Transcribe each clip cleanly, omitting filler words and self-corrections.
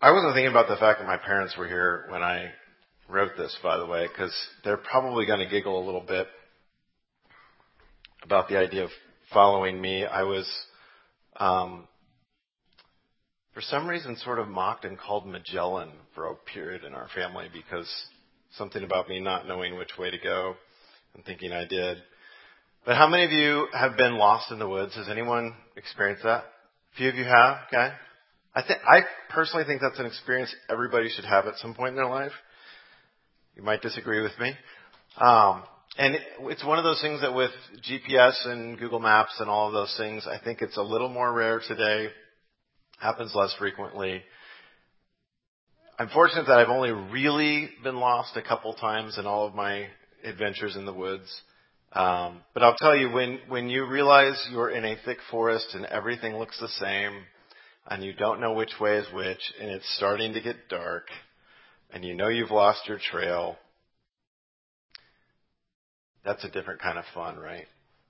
I wasn't thinking about the fact that my parents were here when I wrote this, by the way, because they're probably going to giggle a little bit about the idea of following me. I was, for some reason, sort of mocked and called Magellan for a period in our family because something about me not knowing which way to go and thinking I did. But how many of you have been lost in the woods? Has anyone experienced that? A few of you have, okay? I personally think that's an experience everybody should have at some point in their life. You might disagree with me. And it's one of those things that with GPS and Google Maps and all of those things, I think it's a little more rare today. Happens less frequently. I'm fortunate that I've only really been lost a couple times in all of my adventures in the woods. But I'll tell you, when you realize you're in a thick forest and everything looks the same, and you don't know which way is which, and it's starting to get dark, and you know you've lost your trail, that's a different kind of fun, right?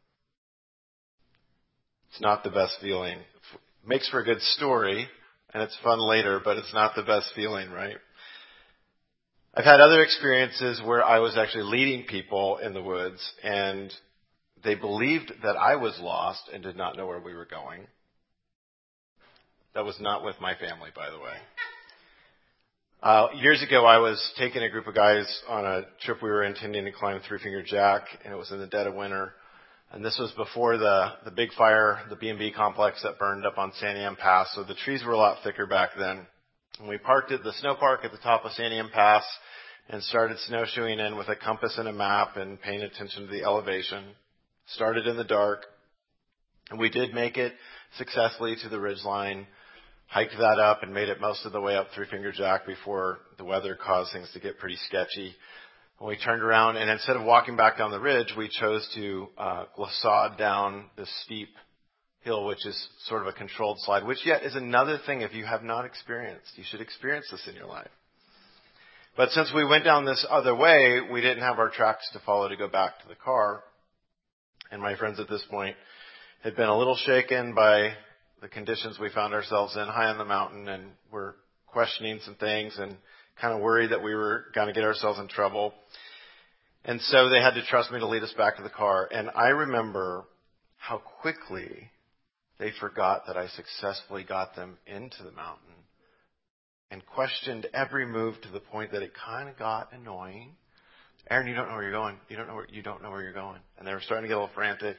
It's not the best feeling. It makes for a good story, and it's fun later, but it's not the best feeling, right? I've had other experiences where I was actually leading people in the woods, and they believed that I was lost and did not know where we were going. That was not with my family, by the way. Years ago, I was taking a group of guys on a trip we were intending to climb Three Finger Jack, and it was in the dead of winter. And this was before the big fire, the B&B complex that burned up on Santiam Pass, so the trees were a lot thicker back then. And we parked at the snow park at the top of Santiam Pass and started snowshoeing in with a compass and a map and paying attention to the elevation. Started in the dark, and we did make it successfully to the ridgeline. Hiked that up and made it most of the way up Three Finger Jack before the weather caused things to get pretty sketchy. And we turned around, and instead of walking back down the ridge, we chose to glissade down this steep hill, which is sort of a controlled slide, which yet is another thing if you have not experienced. You should experience this in your life. But since we went down this other way, we didn't have our tracks to follow to go back to the car. And my friends at this point had been a little shaken by the conditions we found ourselves in high on the mountain, and were questioning some things and kind of worried that we were going to get ourselves in trouble. And so they had to trust me to lead us back to the car. And I remember how quickly they forgot that I successfully got them into the mountain and questioned every move to the point that it kind of got annoying. Aaron, you don't know where you're going. You don't know where you're going. And they were starting to get a little frantic.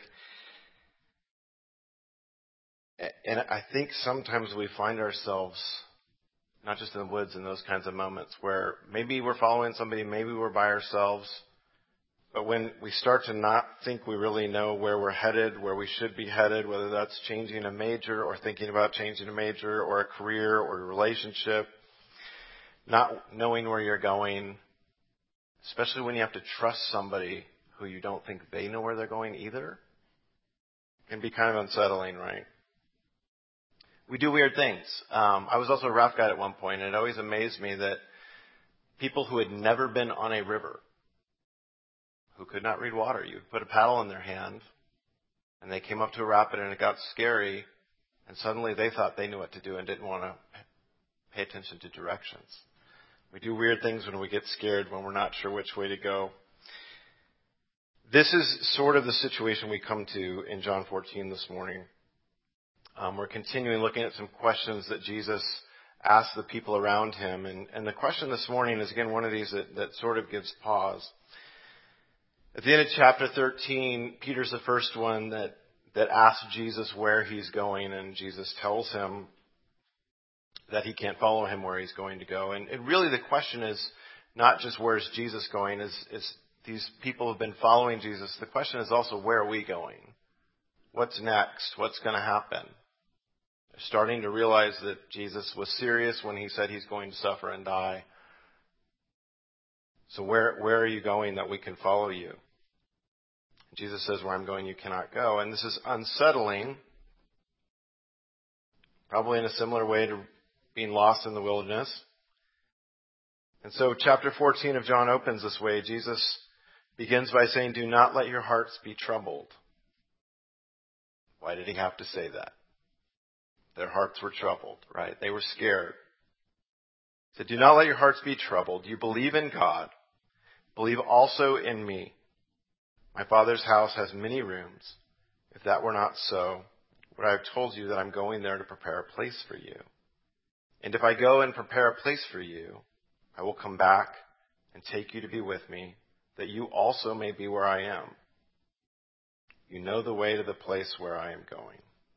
And I think sometimes we find ourselves, not just in the woods, in those kinds of moments where maybe we're following somebody, maybe we're by ourselves, but when we start to not think we really know where we're headed, where we should be headed, whether that's changing a major or thinking about changing a major or a career or a relationship, not knowing where you're going, especially when you have to trust somebody who you don't think they know where they're going either, can be kind of unsettling, right? We do weird things. I was also a raft guide at one point, and it always amazed me that people who had never been on a river, who could not read water, you put a paddle in their hand, and they came up to a rapid, and it got scary, and suddenly they thought they knew what to do and didn't want to pay attention to directions. We do weird things when we get scared, when we're not sure which way to go. This is sort of the situation we come to in John 14 this morning. We're continuing looking at some questions that Jesus asked the people around him. And the question this morning is, again, one of these that sort of gives pause. At the end of chapter 13, Peter's the first one that asks Jesus where he's going, and Jesus tells him that he can't follow him where he's going to go. And really the question is not just where's Jesus going, is these people have been following Jesus. The question is also, where are we going? What's next? What's going to happen? They're starting to realize that Jesus was serious when he said he's going to suffer and die. So where are you going that we can follow you? Jesus says, where I'm going, you cannot go. And this is unsettling, probably in a similar way to being lost in the wilderness. And so chapter 14 of John opens this way. Jesus begins by saying, do not let your hearts be troubled. Why did he have to say that? Their hearts were troubled, right? They were scared. He said, do not let your hearts be troubled. You believe in God. Believe also in me. My Father's house has many rooms. If that were not so, would I have told you that I'm going there to prepare a place for you? And if I go and prepare a place for you, I will come back and take you to be with me, that you also may be where I am. You know the way to the place where I am going.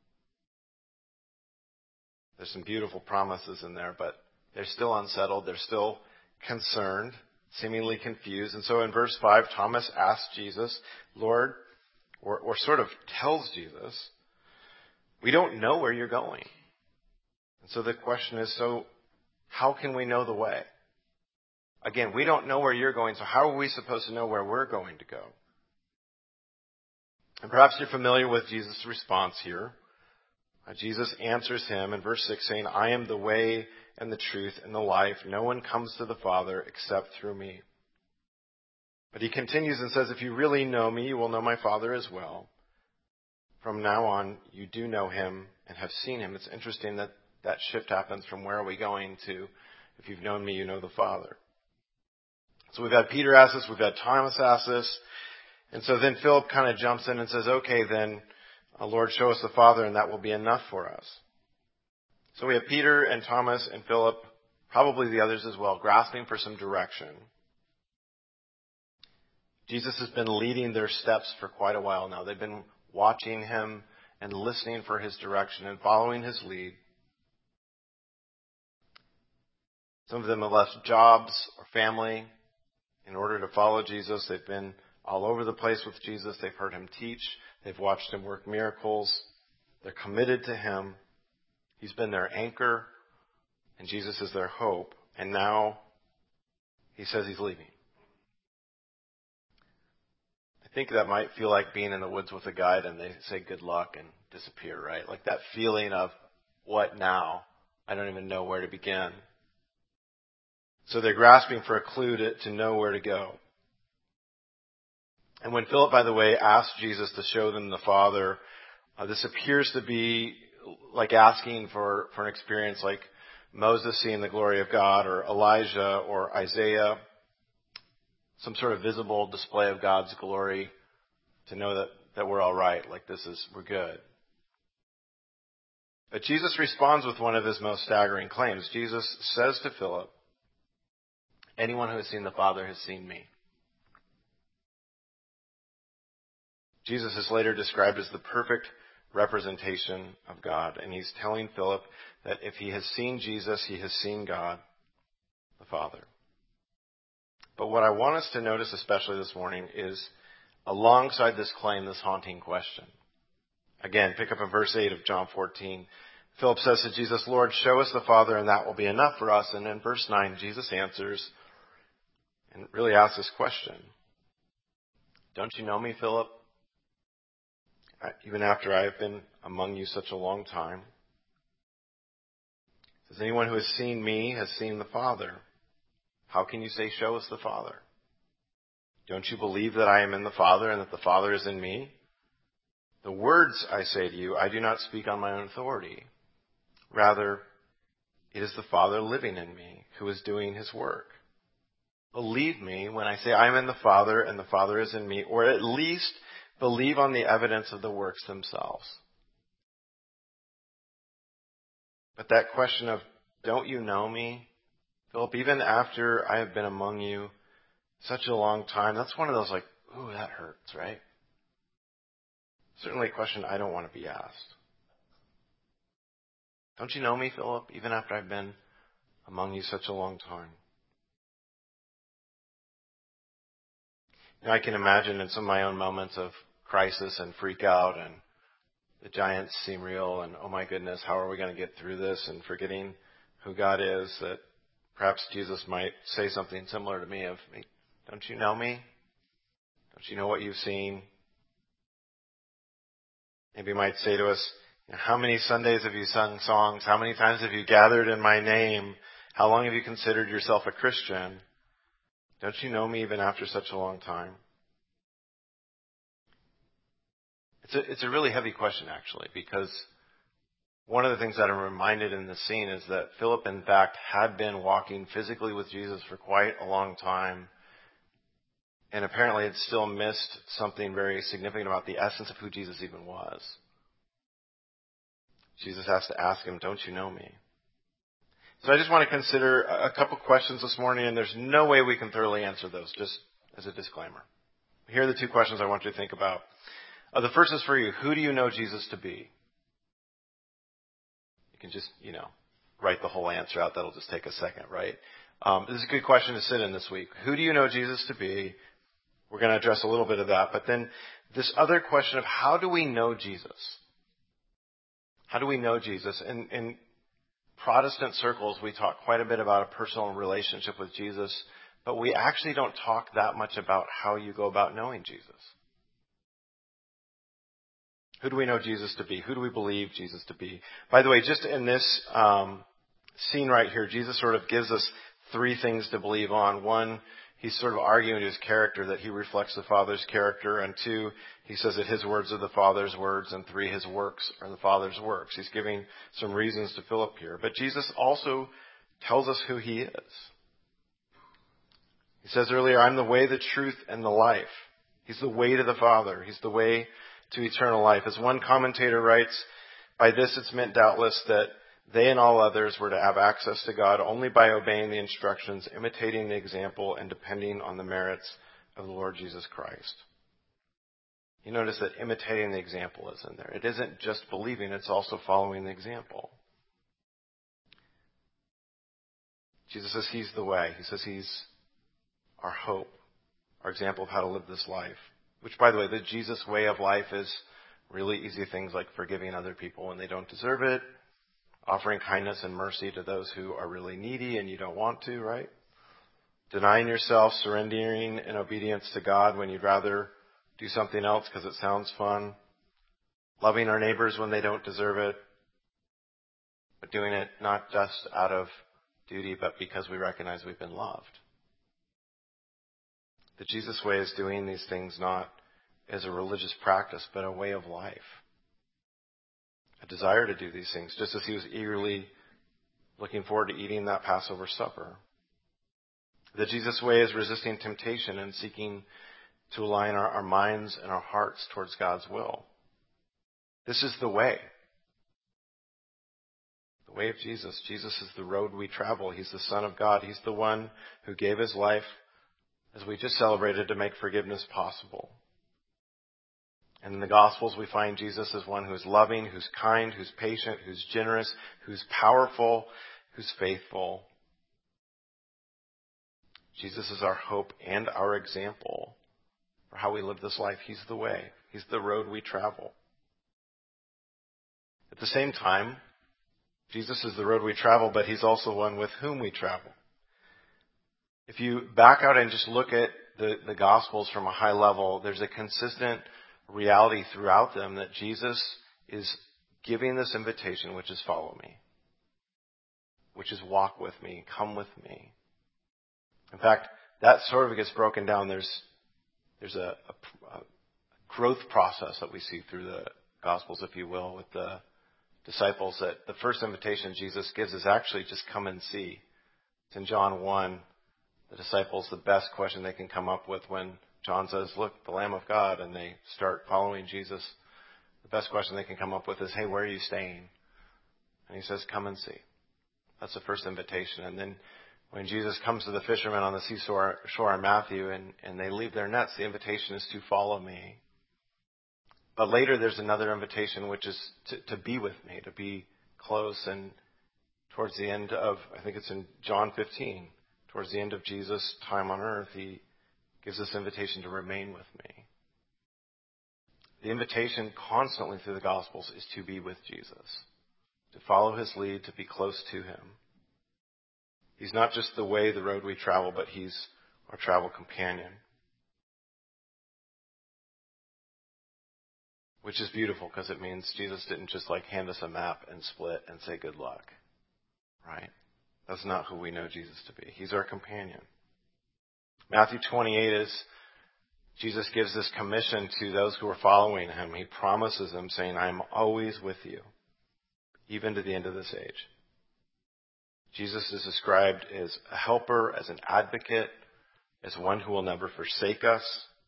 There's some beautiful promises in there, but they're still unsettled. They're still concerned, seemingly confused. And so in verse 5, Thomas asks Jesus, Lord, or sort of tells Jesus, we don't know where you're going. And so the question is, so how can we know the way? Again, we don't know where you're going, so how are we supposed to know where we're going to go? And perhaps you're familiar with Jesus' response here. Jesus answers him in verse 6 saying, I am the way and the truth and the life. No one comes to the Father except through me. But he continues and says, if you really know me, you will know my Father as well. From now on, you do know him and have seen him. It's interesting that that shift happens from where are we going to, if you've known me, you know the Father. So we've had Peter ask this, we've had Thomas ask this. And so then Philip kind of jumps in and says, okay, then, Lord, show us the Father, and that will be enough for us. So we have Peter and Thomas and Philip, probably the others as well, grasping for some direction. Jesus has been leading their steps for quite a while now. They've been watching him and listening for his direction and following his lead. Some of them have left jobs or family in order to follow Jesus. They've been all over the place with Jesus. They've heard him teach. They've watched him work miracles. They're committed to him. He's been their anchor, and Jesus is their hope. And now he says he's leaving. I think that might feel like being in the woods with a guide and they say good luck and disappear, right? Like that feeling of what now? I don't even know where to begin. So they're grasping for a clue to know where to go. And when Philip, by the way, asked Jesus to show them the Father, this appears to be like asking for an experience like Moses seeing the glory of God, or Elijah or Isaiah, some sort of visible display of God's glory to know that we're all right, like we're good. But Jesus responds with one of his most staggering claims. Jesus says to Philip, anyone who has seen the Father has seen me. Jesus is later described as the perfect representation of God. And he's telling Philip that if he has seen Jesus, he has seen God, the Father. But what I want us to notice especially this morning is alongside this claim, this haunting question. Again, pick up in verse 8 of John 14. Philip says to Jesus, Lord, show us the Father and that will be enough for us. And in verse 9, Jesus answers and really asks this question. Don't you know me, Philip? Even after I have been among you such a long time. Says, anyone who has seen me has seen the Father. How can you say, show us the Father? Don't you believe that I am in the Father and that the Father is in me? The words I say to you, I do not speak on my own authority. Rather, it is the Father living in me who is doing his work. Believe me when I say I am in the Father and the Father is in me, or at least believe on the evidence of the works themselves. But that question of, don't you know me, Philip, even after I have been among you such a long time, that's one of those like, ooh, that hurts, right? Certainly a question I don't want to be asked. Don't you know me, Philip, even after I've been among you such a long time? You know, I can imagine in some of my own moments of crisis and freak out and the giants seem real and, oh my goodness, how are we going to get through this, and forgetting who God is, that perhaps Jesus might say something similar to me of, don't you know me? Don't you know what you've seen? Maybe he might say to us, how many Sundays have you sung songs? How many times have you gathered in my name? How long have you considered yourself a Christian? Don't you know me even after such a long time? It's a really heavy question, actually, because one of the things that I'm reminded in this scene is that Philip, in fact, had been walking physically with Jesus for quite a long time, and apparently had still missed something very significant about the essence of who Jesus even was. Jesus has to ask him, "Don't you know me?" So I just want to consider a couple questions this morning, and there's no way we can thoroughly answer those, just as a disclaimer. Here are the two questions I want you to think about. The first is for you. Who do you know Jesus to be? You can just, write the whole answer out. That'll just take a second, right? This is a good question to sit in this week. Who do you know Jesus to be? We're going to address a little bit of that. But then this other question of how do we know Jesus? How do we know Jesus? In Protestant circles, we talk quite a bit about a personal relationship with Jesus, but we actually don't talk that much about how you go about knowing Jesus. Who do we know Jesus to be? Who do we believe Jesus to be? By the way, just in this scene right here, Jesus sort of gives us three things to believe on. One, he's sort of arguing his character, that he reflects the Father's character. And two, he says that his words are the Father's words. And three, his works are the Father's works. He's giving some reasons to Philip here. But Jesus also tells us who he is. He says earlier, I'm the way, the truth, and the life. He's the way to the Father. He's the way to eternal life. As one commentator writes, by this it's meant doubtless that they and all others were to have access to God only by obeying the instructions, imitating the example, and depending on the merits of the Lord Jesus Christ. You notice that imitating the example is in there. It isn't just believing, it's also following the example. Jesus says he's the way. He says he's our hope, our example of how to live this life. Which, by the way, the Jesus way of life is really easy things like forgiving other people when they don't deserve it, offering kindness and mercy to those who are really needy and you don't want to, right? Denying yourself, surrendering in obedience to God when you'd rather do something else because it sounds fun. Loving our neighbors when they don't deserve it. But doing it not just out of duty, but because we recognize we've been loved. The Jesus way is doing these things not as a religious practice, but a way of life. A desire to do these things, just as he was eagerly looking forward to eating that Passover supper. The Jesus way is resisting temptation and seeking to align our minds and our hearts towards God's will. This is the way. The way of Jesus. Jesus is the road we travel. He's the Son of God. He's the one who gave his life, as we just celebrated, to make forgiveness possible. And in the Gospels, we find Jesus as one who is loving, who's kind, who's patient, who's generous, who's powerful, who's faithful. Jesus is our hope and our example for how we live this life. He's the way. He's the road we travel. At the same time, Jesus is the road we travel, but he's also one with whom we travel. If you back out and just look at the Gospels from a high level, there's a consistent reality throughout them that Jesus is giving this invitation, which is follow me, which is walk with me, come with me. In fact, that sort of gets broken down. There's a growth process that we see through the Gospels, if you will, with the disciples, that the first invitation Jesus gives is actually just come and see. It's in John 1. The disciples, the best question they can come up with when John says, look, the Lamb of God, and they start following Jesus, the best question they can come up with is, hey, where are you staying? And he says, come and see. That's the first invitation. And then when Jesus comes to the fishermen on the seashore in Matthew and they leave their nets, the invitation is to follow me. But later there's another invitation, which is to be with me, to be close. And towards the end of, I think it's in John 15, towards the end of Jesus' time on earth, he gives this invitation to remain with me. The invitation constantly through the Gospels is to be with Jesus, to follow his lead, to be close to him. He's not just the way, the road we travel, but he's our travel companion. Which is beautiful because it means Jesus didn't just hand us a map and split and say good luck. Right? That's not who we know Jesus to be. He's our companion. Matthew 28 is, Jesus gives this commission to those who are following him. He promises them saying, I am always with you, even to the end of this age. Jesus is described as a helper, as an advocate, as one who will never forsake us.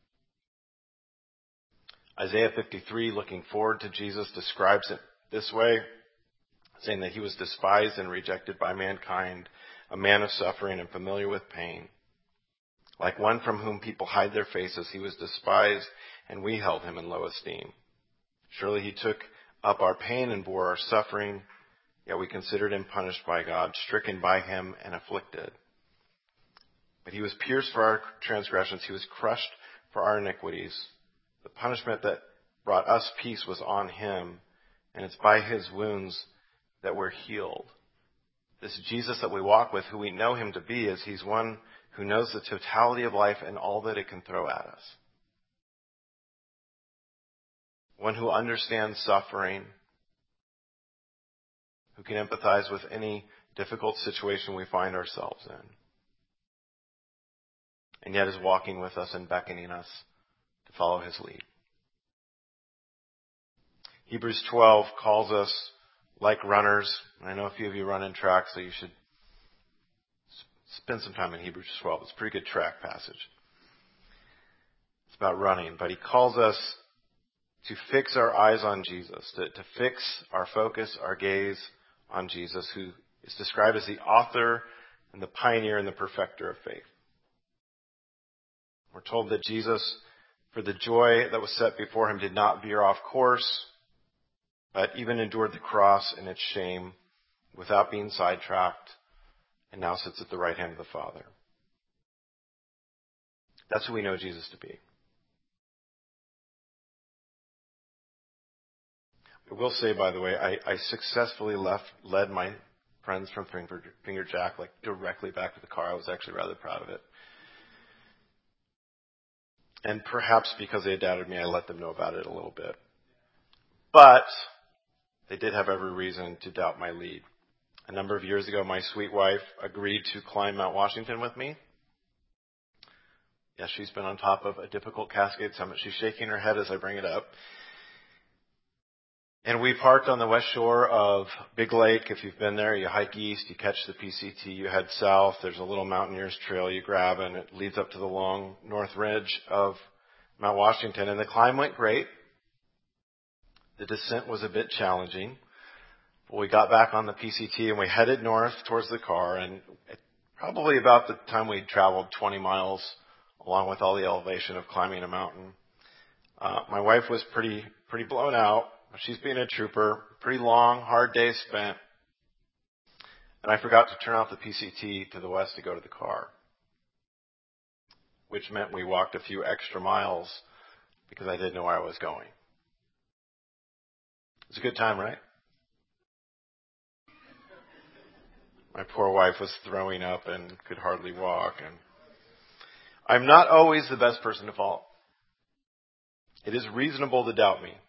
Isaiah 53, looking forward to Jesus, describes it this way, saying that he was despised and rejected by mankind, a man of suffering and familiar with pain. Like one from whom people hide their faces, he was despised, and we held him in low esteem. Surely he took up our pain and bore our suffering, yet we considered him punished by God, stricken by him and afflicted. But he was pierced for our transgressions, he was crushed for our iniquities. The punishment that brought us peace was on him, and it's by his wounds that we're healed. This Jesus that we walk with, who we know him to be, is he's one who knows the totality of life and all that it can throw at us. One who understands suffering, who can empathize with any difficult situation we find ourselves in, and yet is walking with us and beckoning us to follow his lead. Hebrews 12 calls us like runners. I know a few of you run in track, so you should spend some time in Hebrews 12. It's a pretty good track passage. It's about running, but he calls us to fix our eyes on Jesus, to fix our focus, our gaze on Jesus, who is described as the author and the pioneer and the perfecter of faith. We're told that Jesus, for the joy that was set before him, did not veer off course, but even endured the cross and its shame without being sidetracked, and now sits at the right hand of the Father. That's who we know Jesus to be. I will say, by the way, I successfully led my friends from Finger Jack directly back to the car. I was actually rather proud of it. And perhaps because they had doubted me, I let them know about it a little bit. But they did have every reason to doubt my lead. A number of years ago, my sweet wife agreed to climb Mount Washington with me. Yes, she's been on top of a difficult Cascade summit. She's shaking her head as I bring it up. And we parked on the west shore of Big Lake. If you've been there, you hike east, you catch the PCT, you head south. There's a little mountaineer's trail you grab, and it leads up to the long north ridge of Mount Washington. And the climb went great. The descent was a bit challenging. But we got back on the PCT and we headed north towards the car. And probably about the time we'd traveled 20 miles, along with all the elevation of climbing a mountain, my wife was pretty blown out. She's being a trooper. Pretty long, hard day spent. And I forgot to turn off the PCT to the west to go to the car, which meant we walked a few extra miles because I didn't know where I was going. It was a good time, right? My poor wife was throwing up and could hardly walk. And I'm not always the best person to follow. It is reasonable to doubt me.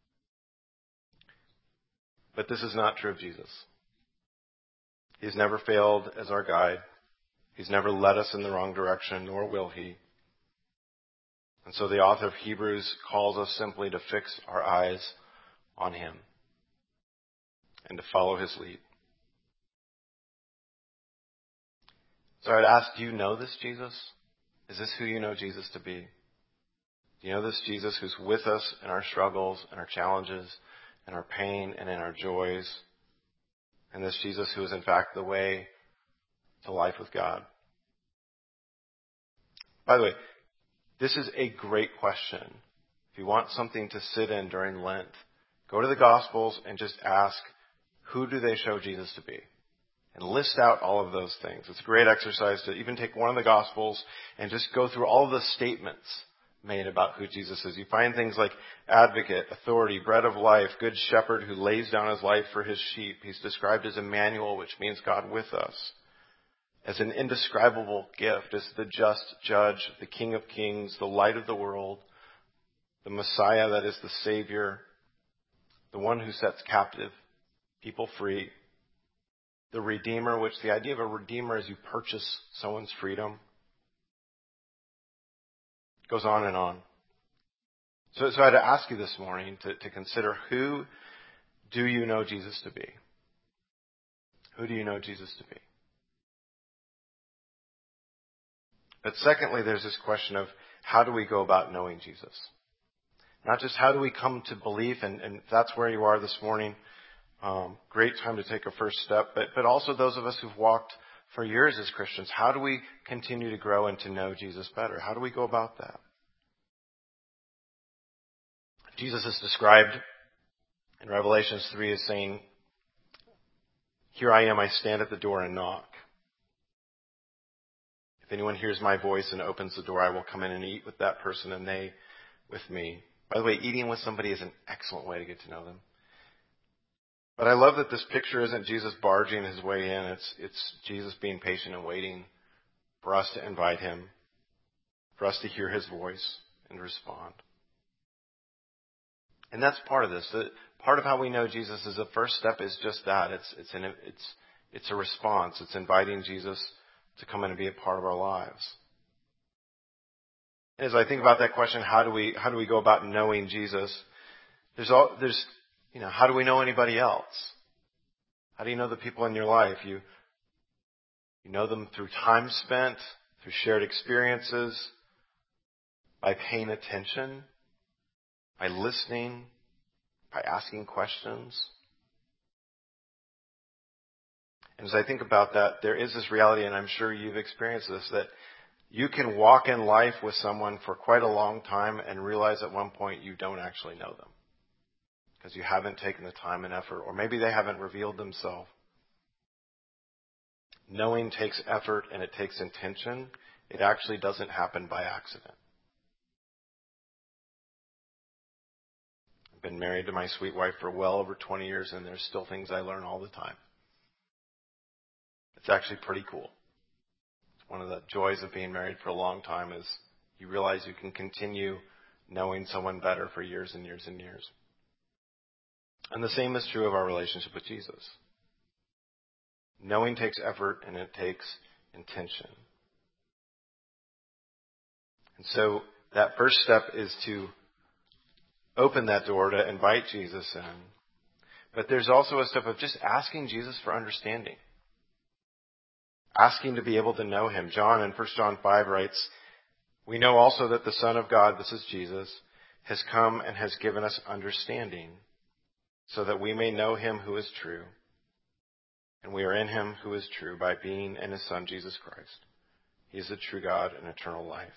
But this is not true of Jesus. He's never failed as our guide. He's never led us in the wrong direction, nor will he. And so the author of Hebrews calls us simply to fix our eyes on him and to follow his lead. So I'd ask, do you know this Jesus? Is this who you know Jesus to be? Do you know this Jesus who's with us in our struggles and our challenges and our pain and in our joys? And this Jesus who is in fact the way to life with God? By the way, this is a great question. If you want something to sit in during Lent, go to the Gospels and just ask, who do they show Jesus to be? And list out all of those things. It's a great exercise to even take one of the Gospels and just go through all of the statements made about who Jesus is. You find things like advocate, authority, bread of life, good shepherd who lays down his life for his sheep. He's described as Emmanuel, which means God with us. As an indescribable gift, as the just judge, the King of kings, the light of the world, the Messiah that is the Savior, the one who sets captive people free, the Redeemer, which the idea of a Redeemer is you purchase someone's freedom. It goes on and on. So I had to ask you this morning to consider, who do you know Jesus to be? Who do you know Jesus to be? But secondly, there's this question of how do we go about knowing Jesus? Not just how do we come to belief, and if that's where you are this morning, great time to take a first step, but also those of us who've walked for years as Christians, how do we continue to grow and to know Jesus better? How do we go about that? Jesus is described in Revelations 3 as saying, "Here I am, I stand at the door and knock. If anyone hears my voice and opens the door, I will come in and eat with that person and they with me." By the way, eating with somebody is an excellent way to get to know them. But I love that this picture isn't Jesus barging his way in. It's Jesus being patient and waiting for us to invite him, for us to hear his voice and respond. And that's part of this. Part of how we know Jesus is the first step is just that. It's a response. It's inviting Jesus to come in and be a part of our lives. As I think about that question, how do we go about knowing Jesus? How do we know anybody else? How do you know the people in your life? You know them through time spent, through shared experiences, by paying attention, by listening, by asking questions. And as I think about that, there is this reality, and I'm sure you've experienced this, that you can walk in life with someone for quite a long time and realize at one point you don't actually know them because you haven't taken the time and effort, or maybe they haven't revealed themselves. Knowing takes effort and it takes intention. It actually doesn't happen by accident. I've been married to my sweet wife for well over 20 years, and there's still things I learn all the time. It's actually pretty cool. One of the joys of being married for a long time is you realize you can continue knowing someone better for years and years and years. And the same is true of our relationship with Jesus. Knowing takes effort and it takes intention. And so that first step is to open that door to invite Jesus in. But there's also a step of just asking Jesus for understanding. Asking to be able to know him. John in 1 John 5 writes, "We know also that the Son of God," this is Jesus, "has come and has given us understanding, so that we may know him who is true. And we are in him who is true by being in his Son, Jesus Christ. He is the true God and eternal life."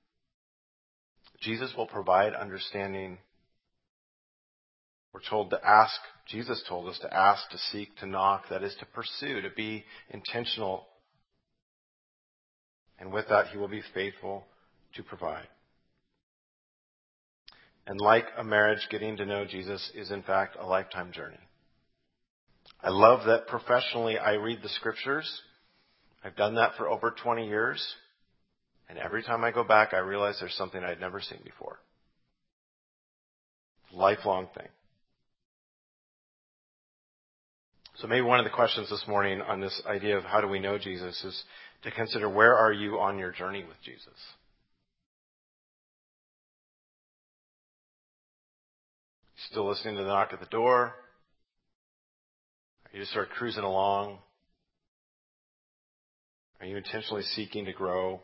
Jesus will provide understanding. We're told to ask. Jesus told us to ask, to seek, to knock. That is to pursue, to be intentional. And with that, he will be faithful to provide. And like a marriage, getting to know Jesus is in fact a lifetime journey. I love that professionally I read the scriptures. I've done that for over 20 years. And every time I go back, I realize there's something I'd never seen before. It's a lifelong thing. So maybe one of the questions this morning on this idea of how do we know Jesus is to consider, where are you on your journey with Jesus? Still listening to the knock at the door? Are you just sort of cruising along? Are you intentionally seeking to grow?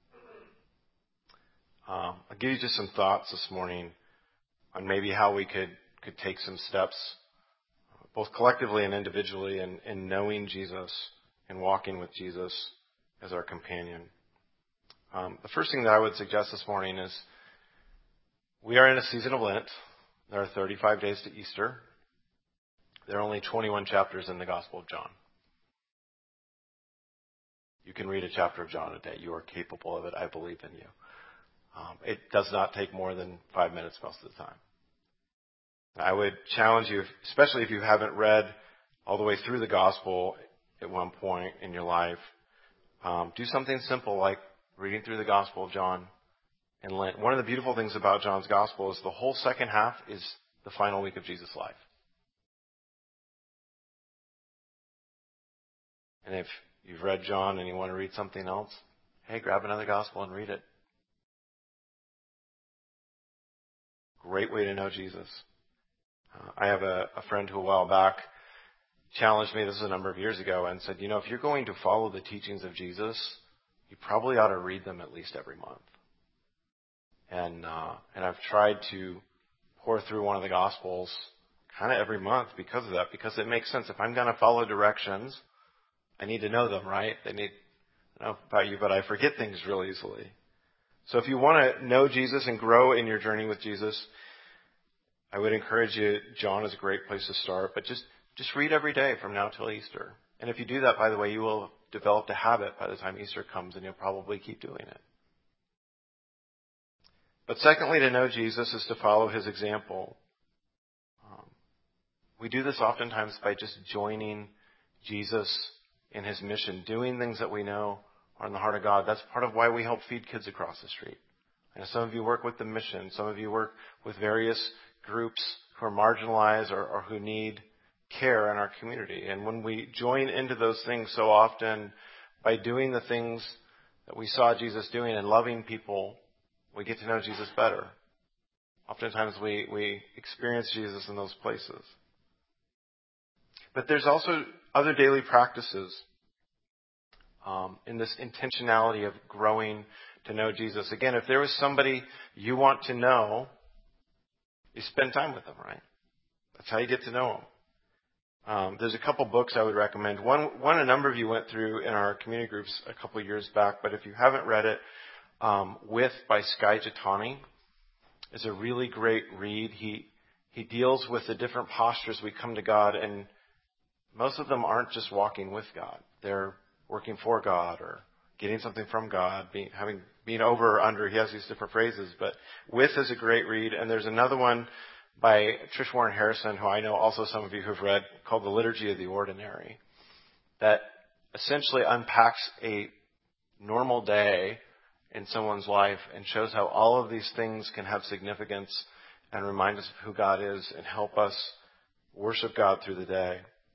I'll give you just some thoughts this morning on maybe how we could take some steps, both collectively and individually, in knowing Jesus and walking with Jesus as our companion. The first thing that I would suggest this morning is we are in a season of Lent. There are 35 days to Easter. There are only 21 chapters in the Gospel of John. You can read a chapter of John a day. You are capable of it. I believe in you. It does not take more than 5 minutes most of the time. I would challenge you, especially if you haven't read all the way through the Gospel at one point in your life, do something simple like reading through the Gospel of John in Lent. One of the beautiful things about John's Gospel is the whole second half is the final week of Jesus' life. And if you've read John and you want to read something else, hey, grab another Gospel and read it. Great way to know Jesus. I have a friend who a while back challenged me, this was a number of years ago, and said, if you're going to follow the teachings of Jesus, you probably ought to read them at least every month. And I've tried to pour through one of the Gospels kind of every month because of that, because it makes sense. If I'm going to follow directions, I need to know them, right? I don't know about you, but I forget things real easily. So if you want to know Jesus and grow in your journey with Jesus, I would encourage you, John is a great place to start, but just read every day from now till Easter. And if you do that, by the way, you will have developed a habit by the time Easter comes, and you'll probably keep doing it. But secondly, to know Jesus is to follow his example. We do this oftentimes by just joining Jesus in his mission, doing things that we know are in the heart of God. That's part of why we help feed kids across the street. And some of you work with the mission. Some of you work with various groups who are marginalized or who need care in our community. And when we join into those things so often, by doing the things that we saw Jesus doing and loving people, we get to know Jesus better. Oftentimes we experience Jesus in those places. But there's also other daily practices in this intentionality of growing to know Jesus. Again, if there was somebody you want to know, you spend time with them, right? That's how you get to know them. There's a couple books I would recommend. One a number of you went through in our community groups a couple years back, but if you haven't read it, With by Skye Jethani is a really great read. He deals with the different postures we come to God, and most of them aren't just walking with God. They're working for God or getting something from God, being over or under. He has these different phrases, but With is a great read. And there's another one by Trish Warren Harrison, who I know also some of you have read, called The Liturgy of the Ordinary, that essentially unpacks a normal day in someone's life and shows how all of these things can have significance and remind us of who God is and help us worship God through the day.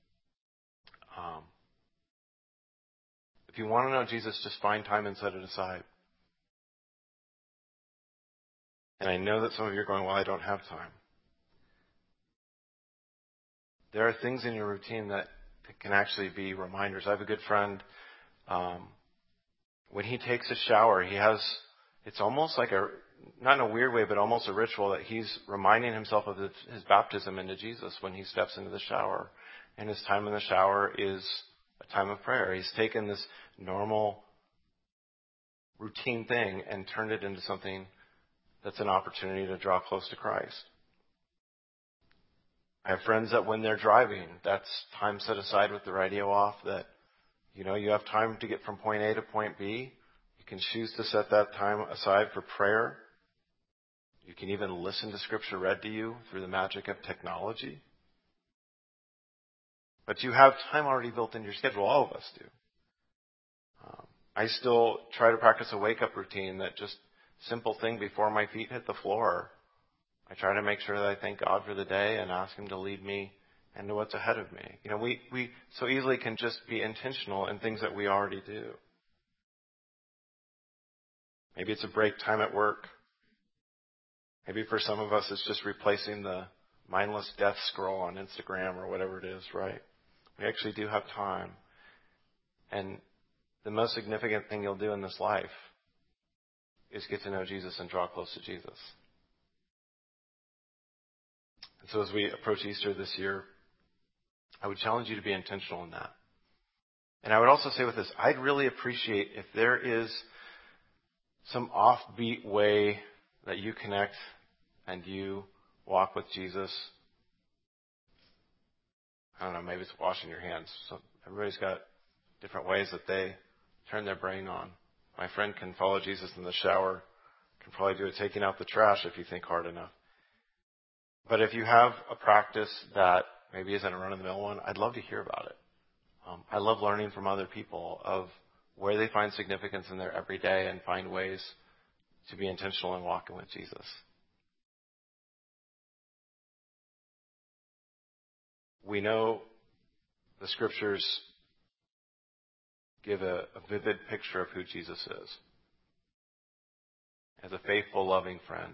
If you want to know Jesus, just find time and set it aside. And I know that some of you are going, well, I don't have time. There are things in your routine that can actually be reminders. I have a good friend, when he takes a shower, it's almost like not in a weird way, but almost a ritual that he's reminding himself of his baptism into Jesus when he steps into the shower. And his time in the shower is a time of prayer. He's taken this normal, routine thing and turned it into something that's an opportunity to draw close to Christ. I have friends that when they're driving, that's time set aside with the radio off, that, you have time to get from point A to point B. You can choose to set that time aside for prayer. You can even listen to Scripture read to you through the magic of technology. But you have time already built into your schedule. All of us do. I still try to practice a wake-up routine, that just simple thing before my feet hit the floor. I try to make sure that I thank God for the day and ask Him to lead me into what's ahead of me. We so easily can just be intentional in things that we already do. Maybe it's a break time at work. Maybe for some of us it's just replacing the mindless death scroll on Instagram or whatever it is, right? We actually do have time. And the most significant thing you'll do in this life is get to know Jesus and draw close to Jesus. And so as we approach Easter this year, I would challenge you to be intentional in that. And I would also say with this, I'd really appreciate if there is some offbeat way that you connect and you walk with Jesus. I don't know, maybe it's washing your hands. So everybody's got different ways that they turn their brain on. My friend can follow Jesus in the shower, can probably do it taking out the trash if you think hard enough. But if you have a practice that maybe isn't a run-of-the-mill one, I'd love to hear about it. I love learning from other people of where they find significance in their everyday and find ways to be intentional in walking with Jesus. We know the Scriptures give a vivid picture of who Jesus is as a faithful, loving friend.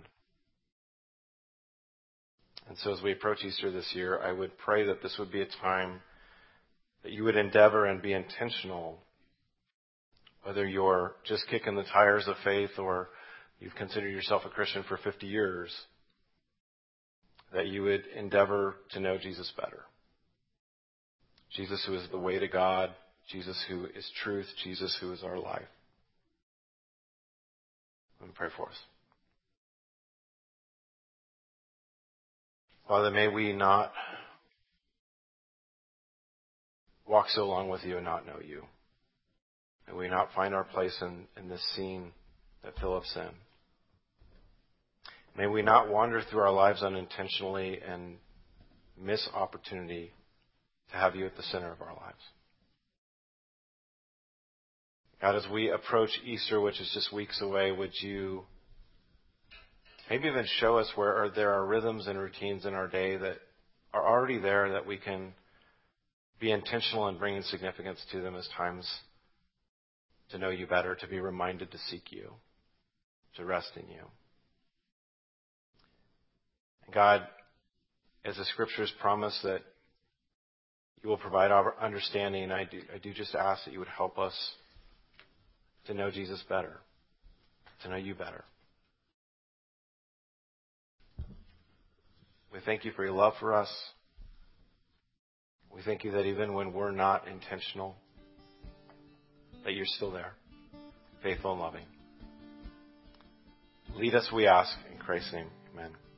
And so as we approach Easter this year, I would pray that this would be a time that you would endeavor and be intentional, whether you're just kicking the tires of faith or you've considered yourself a Christian for 50 years, that you would endeavor to know Jesus better. Jesus who is the way to God, Jesus who is truth, Jesus who is our life. Let me pray for us. Father, may we not walk so long with you and not know you. May we not find our place in this scene that Philip's in. May we not wander through our lives unintentionally and miss opportunity to have you at the center of our lives. God, as we approach Easter, which is just weeks away, would you maybe even show us where there are rhythms and routines in our day that are already there that we can be intentional in bringing significance to them as times to know you better, to be reminded to seek you, to rest in you. And God, as the scriptures promise that you will provide our understanding, I do just ask that you would help us to know Jesus better, to know you better. We thank you for your love for us. We thank you that even when we're not intentional, that you're still there, faithful and loving. Lead us, we ask, in Christ's name. Amen.